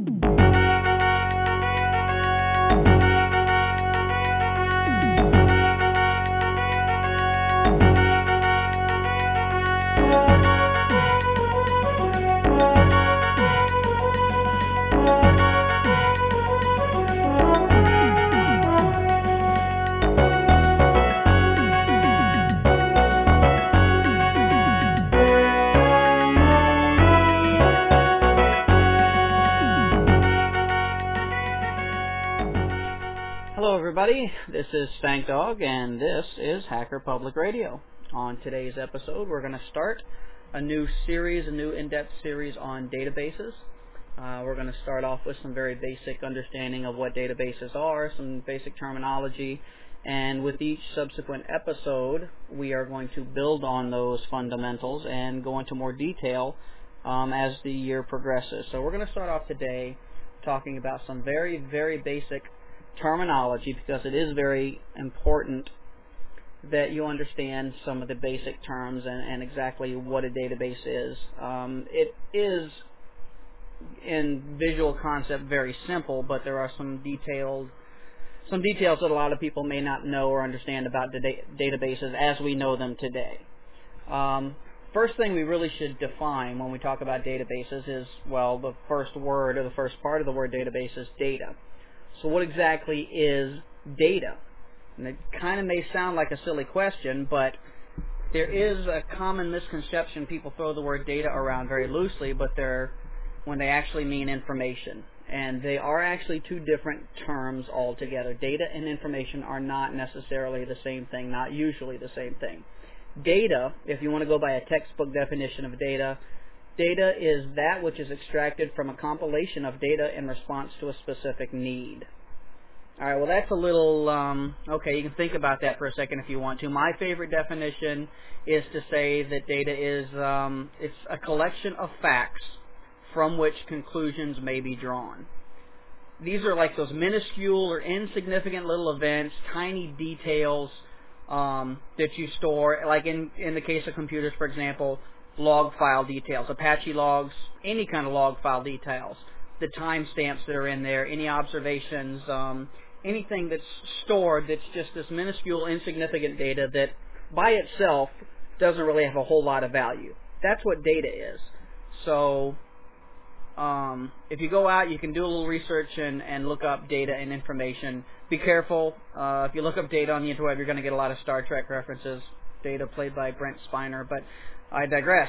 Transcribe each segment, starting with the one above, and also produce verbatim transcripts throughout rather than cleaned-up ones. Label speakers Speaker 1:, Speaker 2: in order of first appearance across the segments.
Speaker 1: Everybody, this is Stank Dog, and this is Hacker Public Radio. On today's episode, we're going to start a new series, a new in-depth series on databases. Uh, we're going to start off with some very basic understanding of what databases are, some basic terminology, and with each subsequent episode, we are going to build on those fundamentals and go into more detail um, as the year progresses. So we're going to start off today talking about some very, very basic terminology, because it is very important that you understand some of the basic terms and, and exactly what a database is. Um, it is, in visual concept, very simple, but there are some detailed, some details that a lot of people may not know or understand about the da- databases as we know them today. Um, first thing we really should define when we talk about databases is, well, the first word or the first part of the word database is data. So what exactly is data? And it kind of may sound like a silly question, but there is a common misconception. People throw the word data around very loosely, but they're when they actually mean information. And they are actually two different terms altogether. Data and information are not necessarily the same thing, not usually the same thing. Data, if you want to go by a textbook definition of data, data is that which is extracted from a compilation of data in response to a specific need. All right, well, that's a little, um, okay, you can think about that for a second if you want to. My favorite definition is to say that data is um, it's a collection of facts from which conclusions may be drawn. These are like those minuscule or insignificant little events, tiny details um, that you store, like in, in the case of computers, for example, log file details, Apache logs, any kind of log file details, the timestamps that are in there, any observations, um, anything that's stored that's just this minuscule, insignificant data that by itself doesn't really have a whole lot of value. That's what data is. So um, if you go out, you can do a little research and, and look up data and information. Be careful. Uh, if you look up data on the interweb, you're going to get a lot of Star Trek references. Data played by Brent Spiner, but I digress.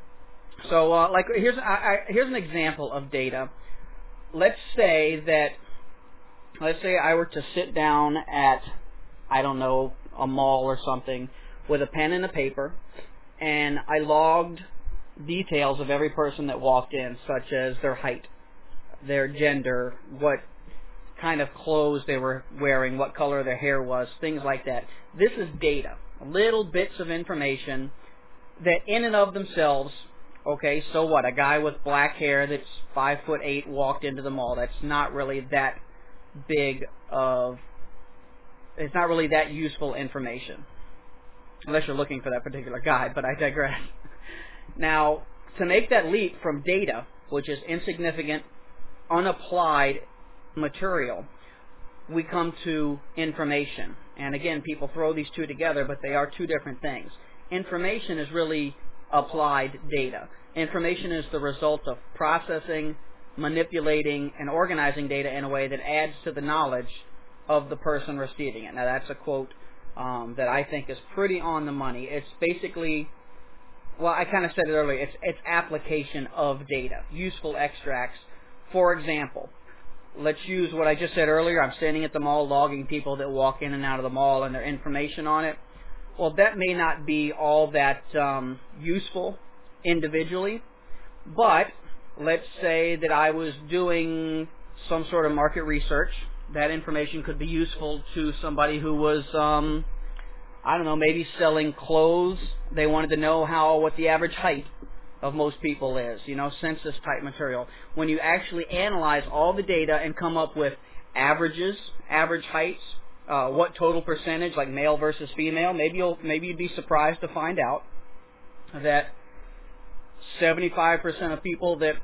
Speaker 1: So, uh, like, here's I, I, here's an example of data. Let's say that, let's say I were to sit down at, I don't know, a mall or something with a pen and a paper, and I logged details of every person that walked in, such as their height, their gender, what kind of clothes they were wearing, what color their hair was, things like that. This is data, little bits of information that in and of themselves, okay, so what? A guy with black hair that's five foot eight walked into the mall. That's not really that big of, it's not really that useful information, unless you're looking for that particular guy, but I digress. Now, to make that leap from data, which is insignificant, unapplied material, we come to information. And again, people throw these two together, but they are two different things. Information is really applied data. Information is the result of processing, manipulating, and organizing data in a way that adds to the knowledge of the person receiving it. Now, that's a quote um, that I think is pretty on the money. It's basically, well, I kind of said it earlier, it's, it's application of data, useful extracts. For example, let's use what I just said earlier. I'm standing at the mall logging people that walk in and out of the mall and their information on it. Well, that may not be all that um, useful individually, but let's say that I was doing some sort of market research. That information could be useful to somebody who was, um, I don't know, maybe selling clothes. They wanted to know how, what the average height of most people is, you know, census type material. When you actually analyze all the data and come up with averages, average heights, uh, what total percentage, like male versus female, maybe you'll maybe you'd be surprised to find out that seventy-five percent of people that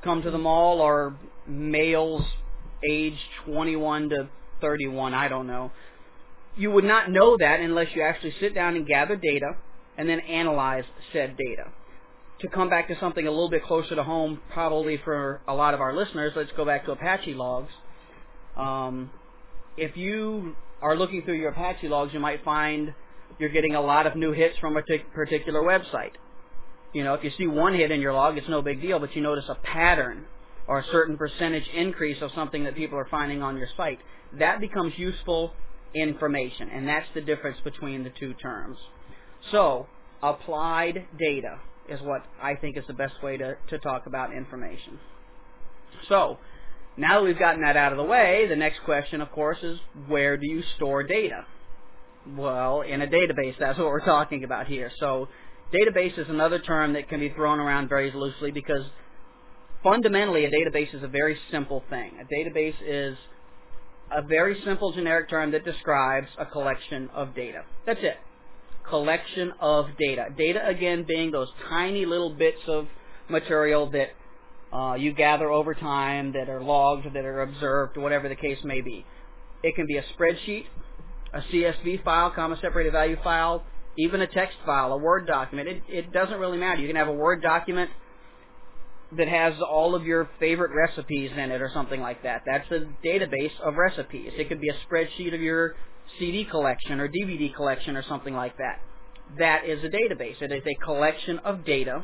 Speaker 1: come to the mall are males aged twenty-one to thirty-one, I don't know. You would not know that unless you actually sit down and gather data and then analyze said data. To come back to something a little bit closer to home, probably for a lot of our listeners, let's go back to Apache logs. Um, if you are looking through your Apache logs, you might find you're getting a lot of new hits from a particular website. You know, if you see one hit in your log, it's no big deal, but you notice a pattern or a certain percentage increase of something that people are finding on your site. That becomes useful information, and that's the difference between the two terms. So, applied data is what I think is the best way to, to talk about information. So, now that we've gotten that out of the way, the next question, of course, is where do you store data? Well, in a database, that's what we're talking about here. So, database is another term that can be thrown around very loosely because fundamentally a database is a very simple thing. A database is a very simple generic term that describes a collection of data. That's it. Collection of data. Data, again, being those tiny little bits of material that uh, you gather over time, that are logged, that are observed, whatever the case may be. It can be a spreadsheet, a C S V file, comma separated value file, even a text file, a Word document. It, it doesn't really matter. You can have a Word document that has all of your favorite recipes in it or something like that. That's a database of recipes. It could be a spreadsheet of your C D collection or D V D collection or something like that. That is a database. It is a collection of data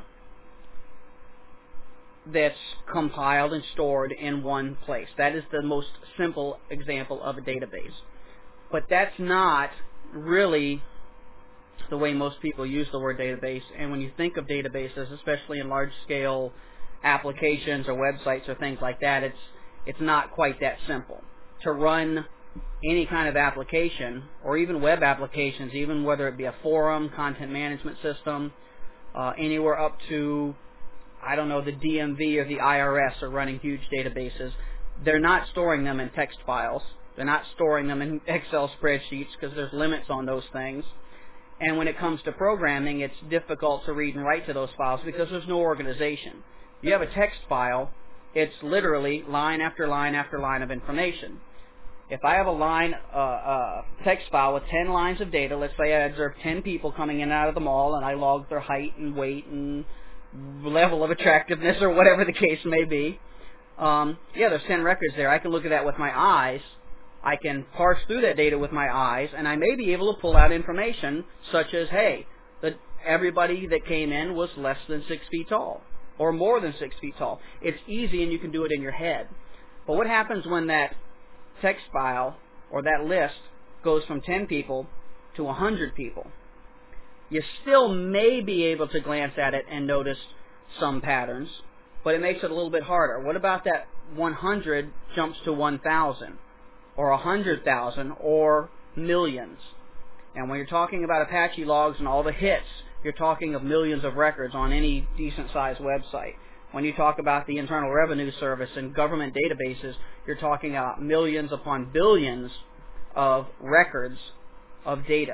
Speaker 1: that's compiled and stored in one place. That is the most simple example of a database. But that's not really the way most people use the word database. And when you think of databases, especially in large-scale applications or websites or things like that, it's it's not quite that simple. To run any kind of application, or even web applications, even whether it be a forum, content management system, uh, anywhere up to, I don't know, the D M V or the I R S are running huge databases. They're not storing them in text files. They're not storing them in Excel spreadsheets because there's limits on those things. And when it comes to programming, it's difficult to read and write to those files because there's no organization. You have a text file, it's literally line after line after line of information. If I have a line, uh, uh, text file with ten lines of data, let's say I observe ten people coming in and out of the mall, and I log their height and weight and level of attractiveness or whatever the case may be. Um, yeah, there's ten records there. I can look at that with my eyes. I can parse through that data with my eyes, and I may be able to pull out information such as, hey, that everybody that came in was less than six feet tall or more than six feet tall. It's easy, and you can do it in your head. But what happens when that text file or that list goes from ten people to one hundred people? You still may be able to glance at it and notice some patterns, but it makes it a little bit harder. What about that one hundred jumps to one thousand or one hundred thousand or millions? And when you're talking about Apache logs and all the hits, you're talking of millions of records on any decent-sized website. When you talk about the Internal Revenue Service and government databases, you're talking about millions upon billions of records of data.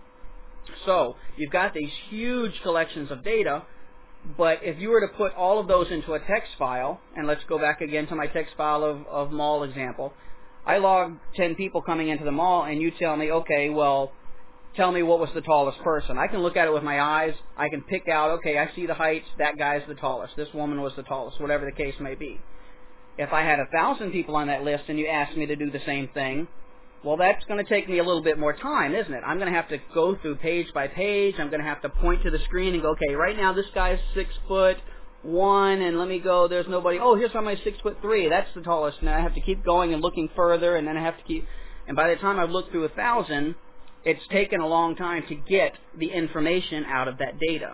Speaker 1: So you've got these huge collections of data, but if you were to put all of those into a text file, and let's go back again to my text file of, of mall example, I log ten people coming into the mall, and you tell me, okay, well, tell me what was the tallest person. I can look at it with my eyes. I can pick out, okay, I see the heights. That guy's the tallest. This woman was the tallest, whatever the case may be. If I had a thousand people on that list and you asked me to do the same thing, well, that's going to take me a little bit more time, isn't it? I'm going to have to go through page by page. I'm going to have to point to the screen and go, okay, right now this guy's six foot one, and let me go, there's nobody. Oh, here's somebody six foot three. That's the tallest. And I have to keep going and looking further, and then I have to keep, and by the time I've looked through a thousand, it's taken a long time to get the information out of that data.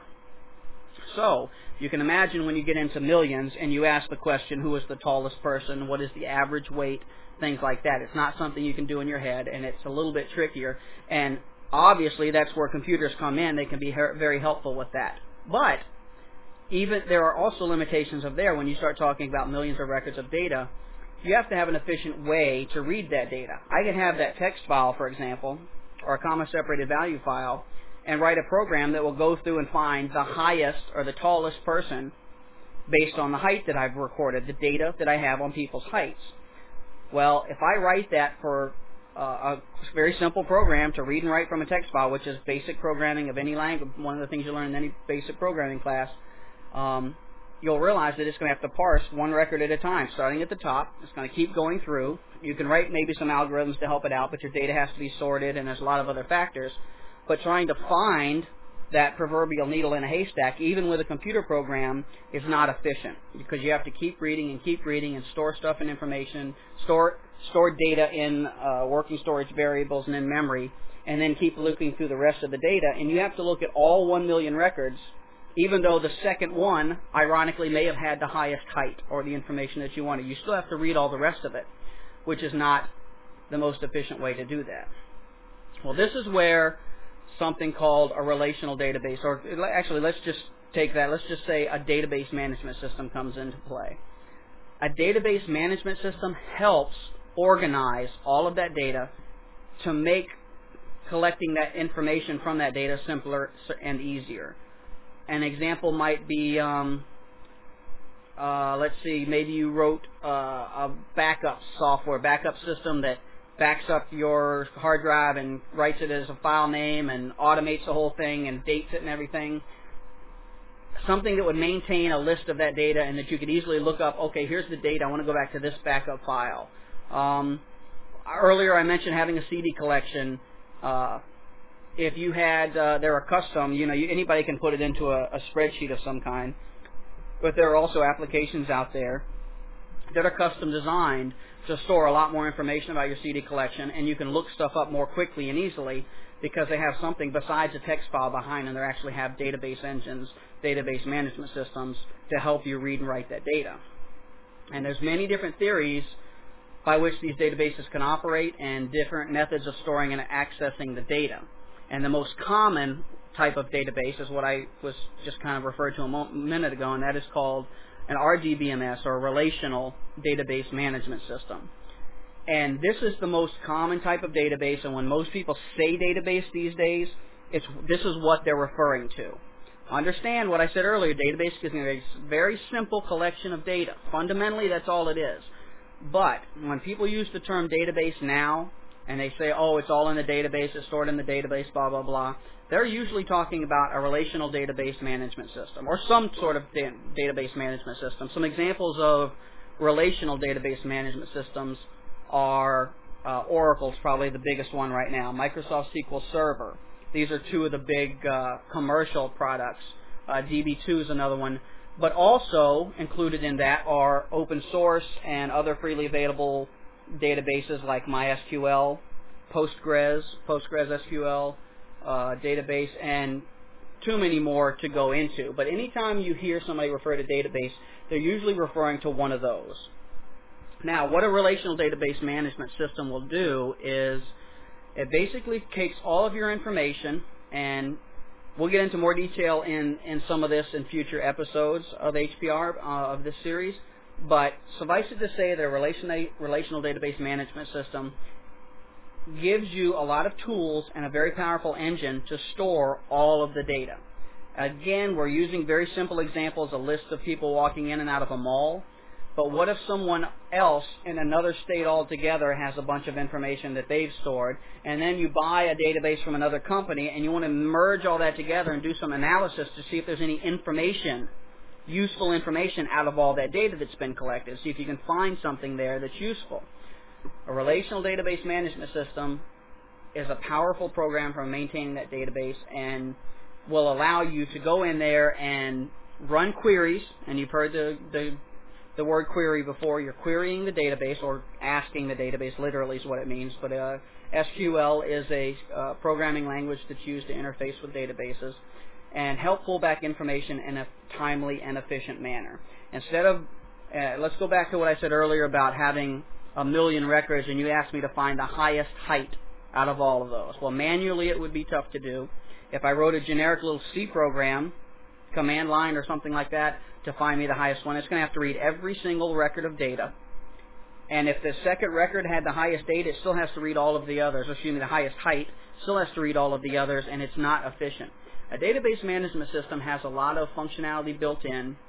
Speaker 1: So you can imagine when you get into millions and you ask the question, who is the tallest person, what is the average weight, things like that. It's not something you can do in your head, and it's a little bit trickier. And obviously that's where computers come in. They can be very helpful with that. But even there are also limitations of there when you start talking about millions of records of data. You have to have an efficient way to read that data. I can have that text file, for example, or a comma-separated value file, and write a program that will go through and find the highest or the tallest person based on the height that I've recorded, the data that I have on people's heights. Well, if I write that for uh, a very simple program to read and write from a text file, which is basic programming of any language, one of the things you learn in any basic programming class, um, you'll realize that it's going to have to parse one record at a time, starting at the top. It's going to keep going through. You can write maybe some algorithms to help it out, but your data has to be sorted, and there's a lot of other factors. But trying to find that proverbial needle in a haystack, even with a computer program, is not efficient, because you have to keep reading and keep reading and store stuff and information, store store data in uh, working storage variables and in memory, and then keep looking through the rest of the data. And you have to look at all one million records, even though the second one, ironically, may have had the highest height or the information that you wanted. You still have to read all the rest of it, which is not the most efficient way to do that. Well, this is where something called a relational database, or actually let's just take that, let's just say a database management system comes into play. A database management system helps organize all of that data to make collecting that information from that data simpler and easier. An example might be, um, uh, let's see, maybe you wrote uh, a backup software, backup system that backs up your hard drive and writes it as a file name and automates the whole thing and dates it and everything. Something that would maintain a list of that data and that you could easily look up, okay, here's the data, I want to go back to this backup file. Um, earlier I mentioned having a C D collection. Uh, if you had, uh, they're a custom, you know, you, anybody can put it into a, a spreadsheet of some kind, but there are also applications out there that are custom designed to store a lot more information about your C D collection, and you can look stuff up more quickly and easily because they have something besides a text file behind them. They actually have database engines, database management systems to help you read and write that data. And there's many different theories by which these databases can operate and different methods of storing and accessing the data. And the most common type of database is what I was just kind of referred to a mo- minute ago, and that is called an R D B M S, or a Relational Database Management System. And this is the most common type of database, and when most people say database these days, it's, this is what they're referring to. Understand what I said earlier, database is a very simple collection of data. Fundamentally, that's all it is. But when people use the term database now, and they say, oh, it's all in the database, it's stored in the database, blah, blah, blah, they're usually talking about a relational database management system or some sort of da- database management system. Some examples of relational database management systems are uh, Oracle's probably the biggest one right now, Microsoft S Q L Server. These are two of the big uh, commercial products. Uh, D B two is another one. But also included in that are open source and other freely available databases like MySQL, Postgres, PostgreSQL uh, database, and too many more to go into. But anytime you hear somebody refer to database, they're usually referring to one of those. Now, what a relational database management system will do is it basically takes all of your information, and we'll get into more detail in, in some of this in future episodes of H P R, uh, of this series, but suffice it to say that a relational, relational database management system gives you a lot of tools and a very powerful engine to store all of the data. Again, we're using very simple examples, a list of people walking in and out of a mall. But what if someone else in another state altogether has a bunch of information that they've stored, and then you buy a database from another company and you want to merge all that together and do some analysis to see if there's any information, useful information out of all that data that's been collected, see if you can find something there that's useful. A relational database management system is a powerful program for maintaining that database and will allow you to go in there and run queries, and you've heard the, the the word query before. You're querying the database, or asking the database, literally is what it means, but uh, S Q L is a uh, programming language that's used to interface with databases and help pull back information in a timely and efficient manner. Instead of, uh, let's go back to what I said earlier about having a million records, and you asked me to find the highest height out of all of those. Well, manually it would be tough to do. If I wrote a generic little C program, command line or something like that, to find me the highest one, it's going to have to read every single record of data. And if the second record had the highest data, it still has to read all of the others, or excuse me, the highest height, still has to read all of the others, and it's not efficient. A database management system has a lot of functionality built in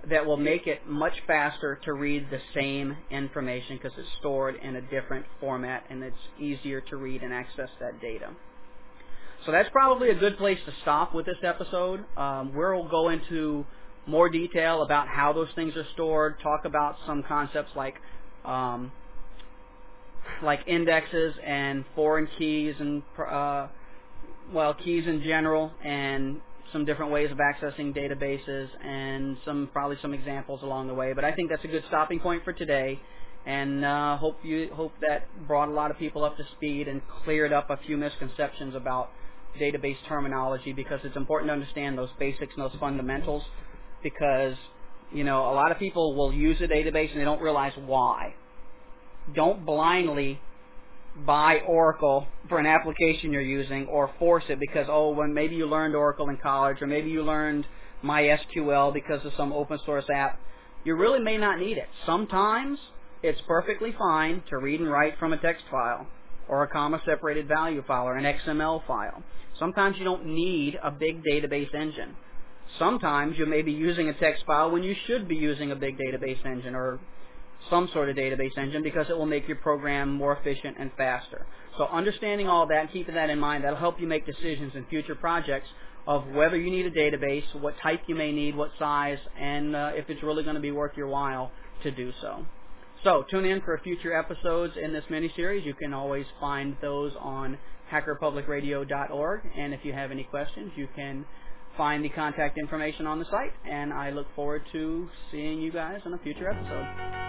Speaker 1: that will make it much faster to read the same information because it's stored in a different format and it's easier to read and access that data. So that's probably a good place to stop with this episode. Um, we'll go into more detail about how those things are stored, talk about some concepts like um, like indexes and foreign keys and uh, well keys in general, and some different ways of accessing databases, and some probably some examples along the way. But I think that's a good stopping point for today, and uh, hope you hope that brought a lot of people up to speed and cleared up a few misconceptions about database terminology, because it's important to understand those basics and those fundamentals, because you know a lot of people will use a database and they don't realize why. Don't blindly buy Oracle for an application you're using, or force it because, oh, when maybe you learned Oracle in college, or maybe you learned MySQL because of some open source app. You really may not need it. Sometimes it's perfectly fine to read and write from a text file, or a comma separated value file, or an X M L file. Sometimes you don't need a big database engine. Sometimes you may be using a text file when you should be using a big database engine, or some sort of database engine, because it will make your program more efficient and faster. So understanding all that and keeping that in mind, that'll help you make decisions in future projects of whether you need a database, what type you may need, what size, and uh, if it's really going to be worth your while to do so. So tune in for future episodes in this mini-series. You can always find those on hacker public radio dot org, and if you have any questions, you can find the contact information on the site, and I look forward to seeing you guys in a future episode.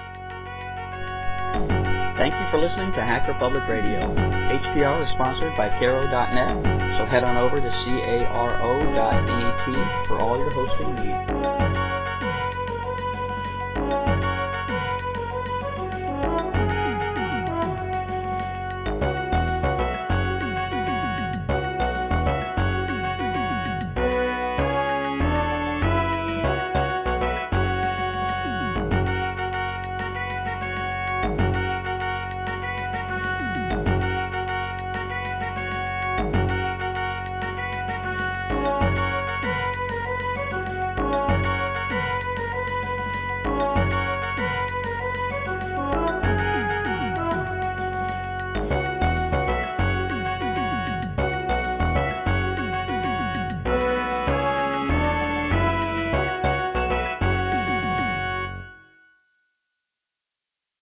Speaker 1: Thank you for listening to Hacker Public Radio. H P R is sponsored by Caro dot net, so head on over to caro dot net for all your hosting needs.